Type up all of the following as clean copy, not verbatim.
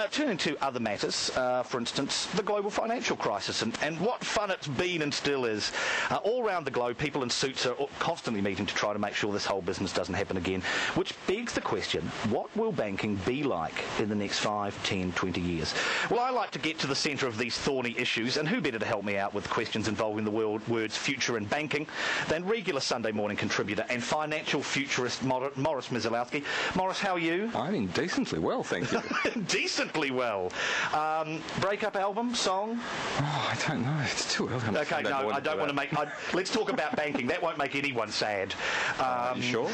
turning to other matters, for instance, the global financial crisis and what fun it's been and still is. All around the globe, people in suits are constantly meeting to try to make sure this whole business doesn't happen again, which begs the question, what will banking be like in the next 5, 10, 20 years? Well, I like to get to the centre of these thorny issues, and who better to help me out with questions involving the words future and banking than regular Sunday morning contributor and financial futurist Maurice Mizalowski. Maurice, how are you? I'm in decently well, thank you. Decently well. Breakup album, song? Oh, I don't know. It's too early. Okay, no, I don't want to make... let's talk about banking. That won't make anyone sad. You sure?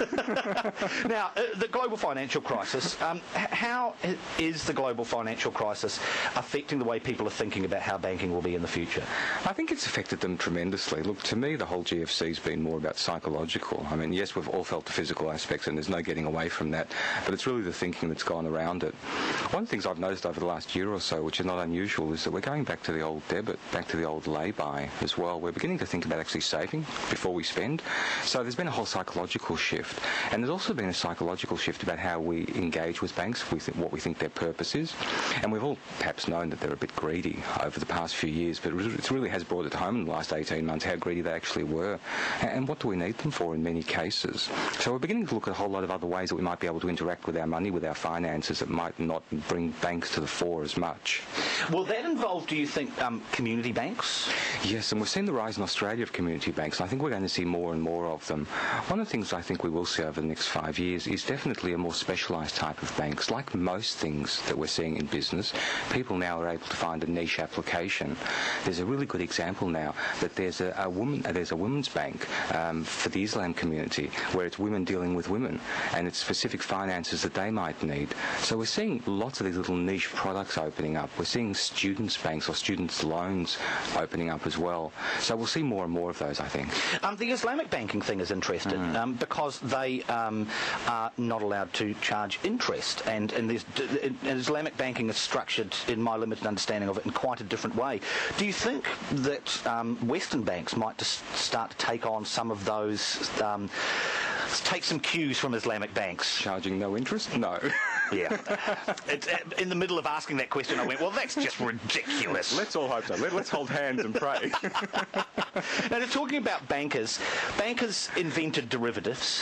Now, the global financial crisis, how is the global financial crisis affecting the way people are thinking about how banking will be in the future? I think it's affected them tremendously. Look, to me, the whole GFC's been more about psychological. I mean, yes, we've all felt the physical aspects, and there's no getting away from that, but it's really the thinking that's gone around it. One of the things I've noticed over the last year or so, which is not unusual, is that we're going back to the old debit, back to the old lay-by as well. We're beginning to think about actually saving before we spend. So there's been a whole psychological shift, and there's also been a psychological shift about how we engage with banks, what we think their purpose is. And we've all perhaps known that they're a bit greedy over the past few years, but it really has brought it home in the last 18 months how greedy they actually were, and what do we need them for in many cases. So we're beginning to look at a whole lot of other ways that we might be able to interact with our money, with our finances, that might not bring banks to the fore as much. Will that involve, do you think, community banks? Yes, and we've seen the rise in Australia of community banks, and I think we're going to see more and more of them. One of the things I think we will see over the next 5 years is definitely a more specialised type of banks. Like most things that we're seeing in business, people now are able to find a niche application. There's a really good example now that there's a women's bank for the Islam community, where it's women dealing with women, and it's specific finances that they might need. So we're seeing lots of these little niche products opening up. We're seeing students' banks or students' loans opening up as well. So we'll see more and more of those, I think. The Islamic banking thing is interesting because they are not allowed to charge interest, and Islamic banking is structured, in my limited understanding of it, in quite a different way. Do you think that Western banks might just start to take on some of those, take some cues from Islamic banks? Charging no interest? No. Yeah. In the middle of asking that question, I went, well, that's just ridiculous. Let's all hope so. Let's hold hands and pray. Now, they're talking about bankers. Bankers invented derivatives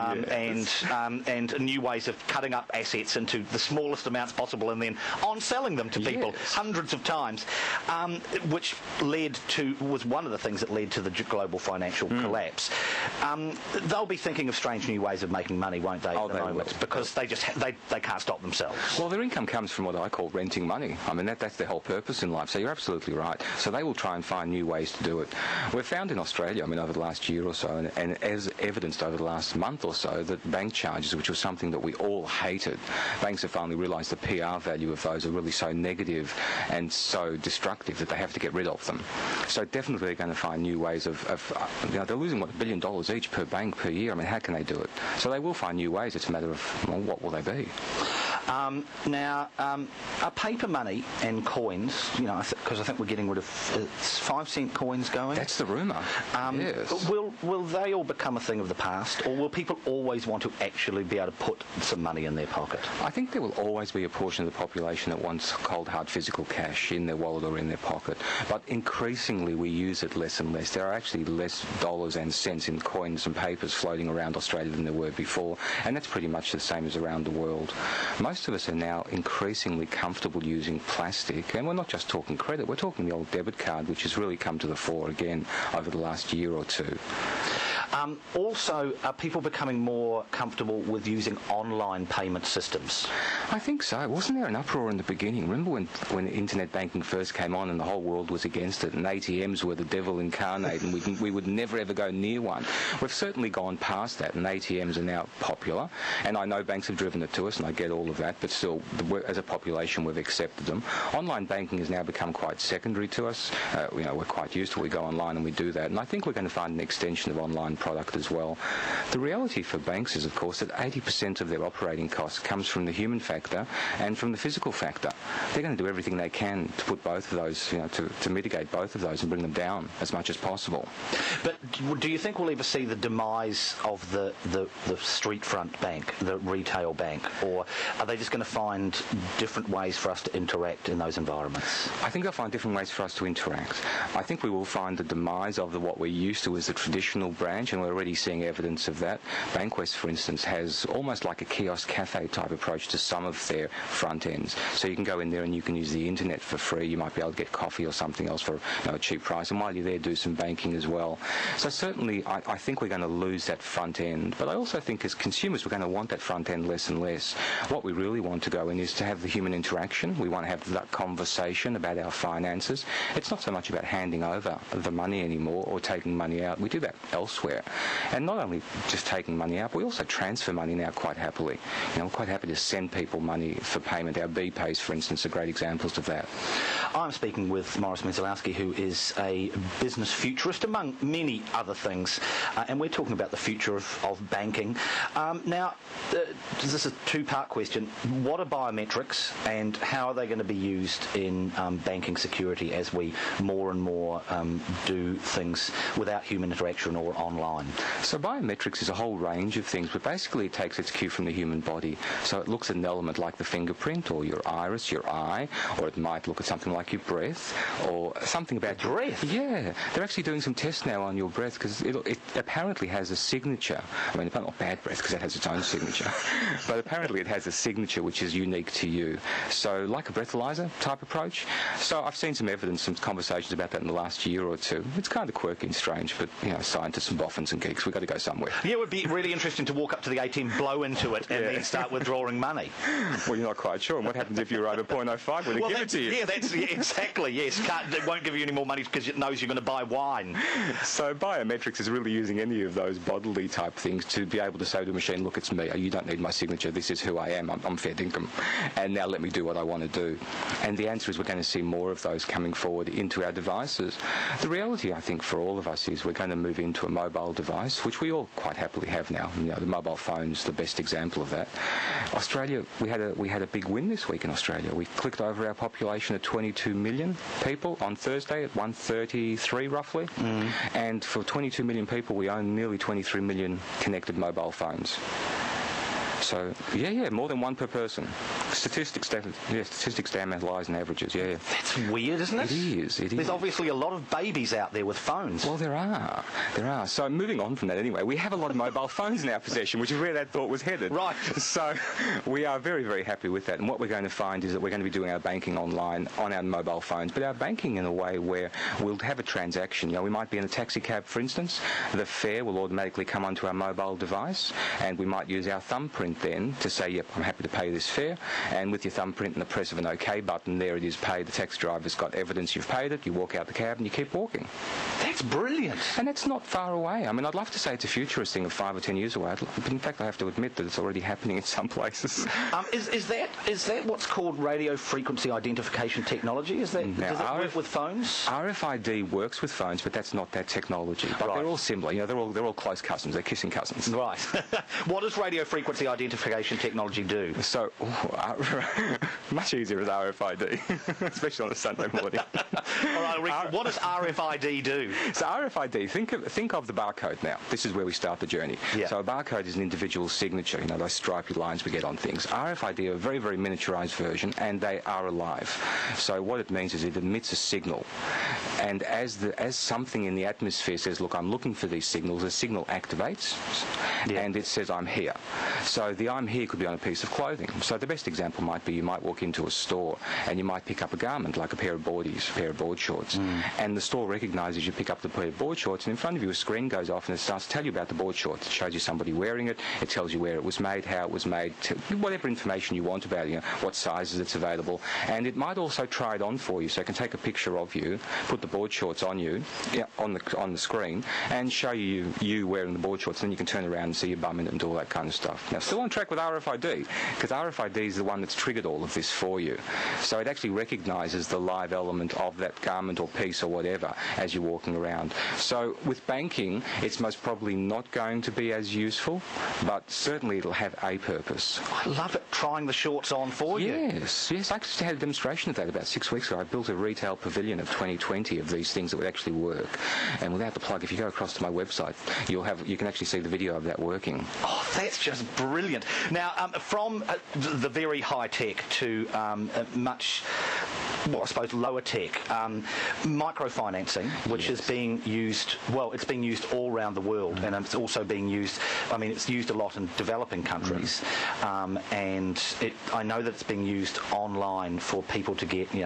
and new ways of cutting up assets into the smallest amounts possible and then on-selling them to people hundreds of times, which was one of the things that led to the global financial collapse. They'll be thinking of strange new ways of making money, won't they, at the moment? Because they can't stop themselves. Well, their income comes from what I call renting money. I mean, that's their whole purpose in life. So you're absolutely right. So they will try and find new ways to do it. We've found in Australia, I mean, over the last year or so, and as evidenced over the last month or so, that bank charges, which was something that we all hated, banks have finally realised the PR value of those are really so negative and so destructive that they have to get rid of them. So definitely they're going to find new ways of they're losing, $1 billion each per bank per year. I mean, how can they do it? So they will find new ways. It's a matter of, well, what will they be? Now, are paper money and coins, because I think we're getting rid of 5-cent coins going? That's the rumour. Yes. Will they all become a thing of the past, or will people always want to actually be able to put some money in their pocket? I think there will always be a portion of the population that wants cold, hard physical cash in their wallet or in their pocket, but increasingly we use it less and less. There are actually less dollars and cents in coins and papers floating around Australia than there were before, and that's pretty much the same as around the world. Most of us are now increasingly comfortable using plastic, and we're not just talking credit, we're talking the old debit card, which has really come to the fore again over the last year or two. Also, are people becoming more comfortable with using online payment systems? I think so. Wasn't there an uproar in the beginning? Remember when internet banking first came on and the whole world was against it, and ATMs were the devil incarnate, and we would never ever go near one? We've certainly gone past that, and ATMs are now popular, and I know banks have driven it to us, and I get all of that, but still, as a population, we've accepted them. Online banking has now become quite secondary to us. We're quite used to it. We go online and we do that, and I think we're going to find an extension of online product as well. The reality for banks is, of course, that 80% of their operating costs comes from the human factor and from the physical factor. They're going to do everything they can to put both of those, to mitigate both of those and bring them down as much as possible. But do you think we'll ever see the demise of the street front bank, the retail bank, or are they just going to find different ways for us to interact in those environments? I think they'll find different ways for us to interact. I think we will find the demise of what we're used to as the traditional branch, and we're already seeing evidence of that. Bankwest, for instance, has almost like a kiosk cafe type approach to some of their front ends. So you can go in there and you can use the internet for free. You might be able to get coffee or something else for a cheap price, and while you're there, do some banking as well. So certainly, I think we're going to lose that front end. But I also think as consumers, we're going to want that front end less and less. What we really want to go in is to have the human interaction. We want to have that conversation about our finances. It's not so much about handing over the money anymore or taking money out. We do that elsewhere. And not only just taking money out, but we also transfer money now quite happily. We're quite happy to send people money for payment. Our BPays, for instance, are great examples of that. I'm speaking with Morris Myslowski, who is a business futurist, among many other things, and we're talking about the future of banking. Now, this is a two-part question. What are biometrics, and how are they going to be used in banking security as we more and more do things without human interaction or online? So biometrics is a whole range of things, but basically it takes its cue from the human body. So it looks at an element like the fingerprint or your iris, your eye, or it might look at something like your breath or something about your breath. Yeah, they're actually doing some tests now on your breath because it apparently has a signature. I mean, not bad breath because that has its own signature, but apparently it has a signature which is unique to you. So like a breathalyzer type approach. So I've seen some evidence, some conversations about that in the last year or two. It's kind of quirky and strange, but scientists and boffins and geeks, we've got to go somewhere. Yeah, it would be really interesting to walk up to the ATM, blow into it, and then start withdrawing money. Well, you're not quite sure. And what happens if you're over 0.05 when they give it to you? Yeah, that's exactly, yes. It won't give you any more money because it knows you're going to buy wine. So biometrics is really using any of those bodily type things to be able to say to a machine, look, it's me. You don't need my signature. This is who I am. I'm fair dinkum. And now let me do what I want to do. And the answer is we're going to see more of those coming forward into our devices. The reality, I think, for all of us is we're going to move into a mobile device, which we all quite happily have now. The mobile phone's the best example of that. Australia, we had a big win this week in Australia. We clicked over our population of 22 million people on Thursday at 1:33 roughly. And for 22 million people, we own nearly 23 million connected mobile phones. So, more than one per person. Statistics damn lies and averages, That's weird, isn't it? It is. There's obviously a lot of babies out there with phones. Well, there are. So, moving on from that anyway, we have a lot of mobile phones in our possession, which is where that thought was headed. Right. So, we are very, very happy with that. And what we're going to find is that we're going to be doing our banking online on our mobile phones, but our banking in a way where we'll have a transaction. We might be in a taxi cab, for instance. The fare will automatically come onto our mobile device, and we might use our thumbprint then to say, yep, I'm happy to pay this fare, and with your thumbprint and the press of an OK button, there it is paid. The taxi driver's got evidence you've paid it. You walk out the cab and you keep walking. That's brilliant. And that's not far away. I mean, I'd love to say it's a futurist thing of 5 or 10 years away, but in fact I have to admit that it's already happening in some places. Is that what's called radio frequency identification technology? Does that work with phones? RFID works with phones, but that's not that technology. But they're all similar. They're all close cousins. They're kissing cousins. Right. What does radio frequency identification technology do? So, much easier with RFID, especially on a Sunday morning. All right, Rick, what does RFID do? So RFID, think of the barcode now. This is where we start the journey. Yeah. So a barcode is an individual signature, those stripy lines we get on things. RFID are a very, very miniaturized version, and they are alive. So what it means is it emits a signal. And as something in the atmosphere says, look, I'm looking for these signals, the signal activates, and it says, I'm here. So the I'm here could be on a piece of clothing. So the best example might be you might walk into a store and you might pick up a garment, like a pair of boardies, a pair of board shorts. And the store recognizes you pick up the pair of board shorts, and in front of you a screen goes off and it starts to tell you about the board shorts. It shows you somebody wearing it, it tells you where it was made, how it was made, whatever information you want about it, what sizes it's available. And it might also try it on for you, so it can take a picture of you, put the board shorts on you, on the screen, and show you wearing the board shorts, and then you can turn around and see your bum in it and do all that kind of stuff. Now, still on track with RFID, because RFID is the one that's triggered all of this for you. So it actually recognises the live element of that garment or piece or whatever as you're walking around. So with banking, it's most probably not going to be as useful, but certainly it'll have a purpose. I love it, trying the shorts on for you. Yes. I actually had a demonstration of that about 6 weeks ago. I built a retail pavilion of 2020 of these things that would actually work. And without the plug, if you go across to my website, you can actually see the video of that working. Oh, that's just brilliant. Now, from the very high tech to much, well, I suppose lower tech, microfinancing, which is being used, well, it's being used all around the world, and it's also being used, I mean, it's used a lot in developing countries, and I know that it's being used online for people to get,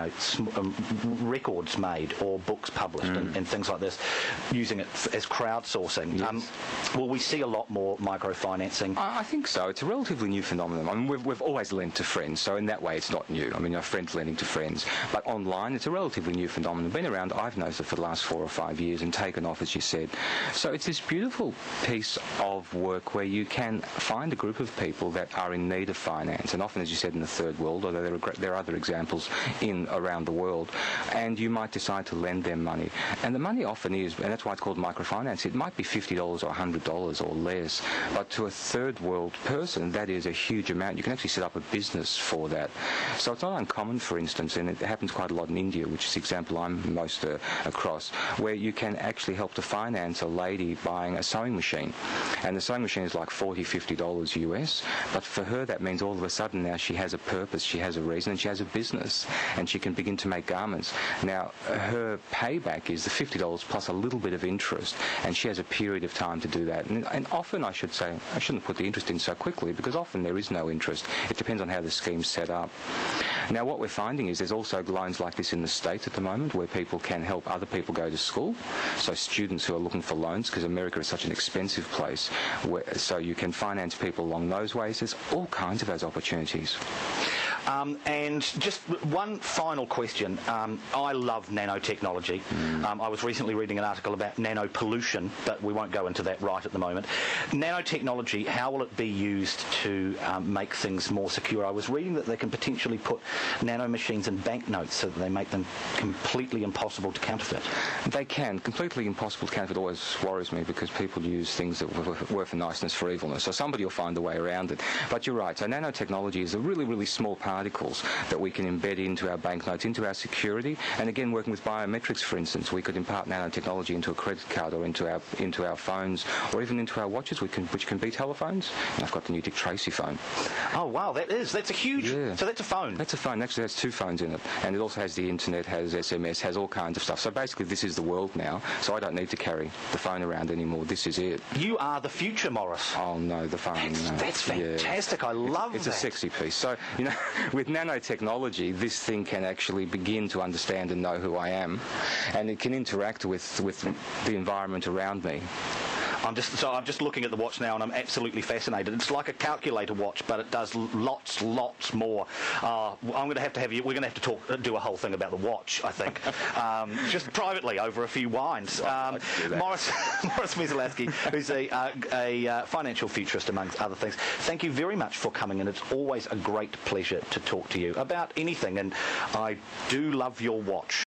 records made or books published and things like this, using it as crowdsourcing. Yes. Will we see a lot more microfinancing? I think so. It's a relatively new phenomenon. I mean, we've always lent to friends, so in that way it's not new. I mean, our friends lending to friends. But online, it's a relatively new phenomenon. Been around, I've noticed it for the last 4 or 5 years and taken off, as you said. So it's this beautiful piece of work where you can find a group of people that are in need of finance, and often, as you said, in the third world, although there are other examples around the world, and you might decide to lend them money. And the money often is, and that's why it's called microfinance, it might be $50 or $100 or less, but to a third world person, that is a huge amount. You can actually set up a business for that. So it's not uncommon, for instance, and it happens quite a lot in India, which is the example I'm most across, where you can actually help to finance a lady buying a sewing machine. And the sewing machine is like $40, $50 US, but for her that means all of a sudden now she has a purpose, she has a reason, and she has a business, and she can begin to make garments. Now, her payback is the $50 plus a little bit of interest, and she has a period of time to do that. And often, I should say, I shouldn't put the interest in so quickly, because often there is no interest. It depends on how the scheme's set up. Now, what we're finding is there's also loans like this in the States at the moment where people can help other people go to school. So students who are looking for loans, because America is such an expensive place, so you can finance people along those ways. There's all kinds of those opportunities. And just one final question. I love nanotechnology. I was recently reading an article about nanopollution, but we won't go into that right at the moment. Nanotechnology, how will it be used to make things more secure? I was reading that they can potentially put nanomachines in banknotes so that they make them completely impossible to counterfeit. They can. Completely impossible to counterfeit always worries me, because people use things that were for niceness for evilness. So somebody will find a way around it. But you're right. So nanotechnology is a really, really small particles that we can embed into our banknotes, into our security. And again, working with biometrics, for instance, we could impart nanotechnology into a credit card or into our phones, or even into our watches, which can be telephones. And I've got the new Dick Tracy phone. Oh wow, that's a huge. Yeah. So that's a phone. That's a phone. Actually, has 2 phones in it, and it also has the internet, has SMS, has all kinds of stuff. So basically, this is the world now. So I don't need to carry the phone around anymore. This is it. You are the future, Morris. Oh no, the phone. That's fantastic. Yeah. I love it's that. It's a sexy piece. So with nanotechnology, this thing can actually begin to understand and know who I am, and it can interact with the environment around me. I'm just looking at the watch now, and I'm absolutely fascinated. It's like a calculator watch, but it does lots more. We're going to have to do a whole thing about the watch, I think, just privately over a few wines. Morris Myslowski, who's a financial futurist, amongst other things. Thank you very much for coming, and it's always a great pleasure to talk to you about anything. And I do love your watch.